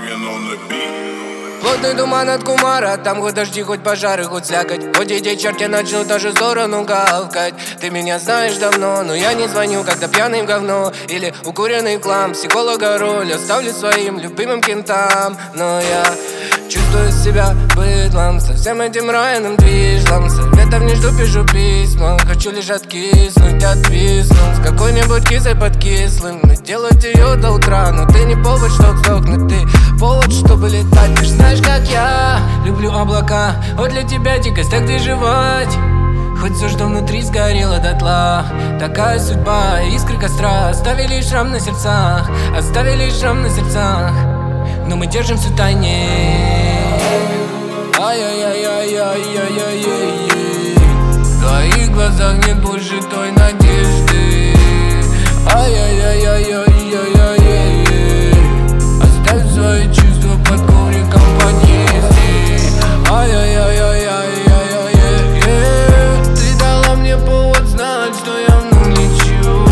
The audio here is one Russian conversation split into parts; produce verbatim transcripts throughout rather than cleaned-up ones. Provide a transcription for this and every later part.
Morgan on the beat. Плотный туман от кумара, там хоть дожди, хоть пожары, хоть слякоть. Хоть эти черти начнут даже в сторону гавкать. Ты меня знаешь давно, но я не звоню, когда пьяный в говно или укуренный клам. Психолога роль оставлю своим любимым кентам. Но я чувствую себя быдлом, со всем этим райным движлом. Советов не жду, пишу письма. Хочу лишь откиснуть, отвиснуть с какой-нибудь кисой под кислым. И делать ее до утра, но ты не повод, чтоб сдохнуть. Ты повод, чтобы летать. Ты ж знаешь, как я люблю облака. Вот для тебя дикость, так где жевать. Хоть все, что внутри, сгорело дотла. Такая судьба, искры костра оставили шрам на сердцах, оставили шрам на сердцах. Но мы держимся в тайне. Ай-яй-яй-яй-яй-яй-яй. В твоих глазах нет больше той надежды. Ай-яй-яй-яй-яй-яй-яй. Оставь свои чувства под ковриком подъезде. Ай-яй-яй-яй-яй-яй-яй. Ты дала мне повод знать, что я вновь лечу.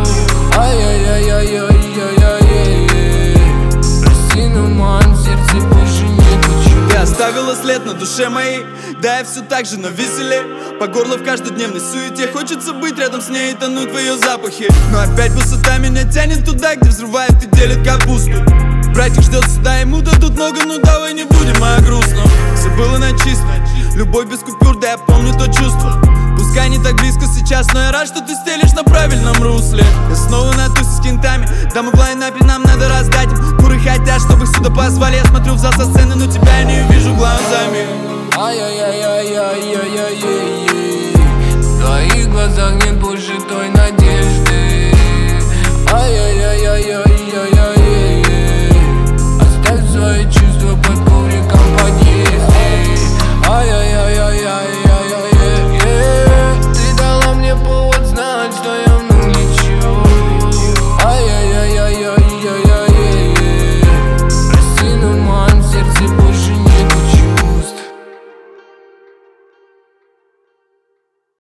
Ай-яй-яй-яй-яй-яй-яй. Прости, но в моем сердце больше не хочу. Ты оставила след на душе моей, да я все так же на веселе. По горло в каждодневной суете. Хочется быть рядом с ней и тонуть в ее запахе. Но опять высота меня тянет туда, где взрывает и делит капусту. Братик ждет сюда, ему дадут много, ну давай не будем о грустном. Все было на чисто, любовь без купюр, да я помню то чувство. Пускай не так близко сейчас, но я рад, что ты стелишь на правильном русле. Я снова на тусе с кентами, да мы в лайнапе, нам надо раздать им. Куры хотят, чтобы их сюда позвали. Я смотрю в зал со сцены, но тебя я не вижу глазами. Ай-яй-яй-яй-яй-яй-яй. В твоих глазах нет больше той надежды.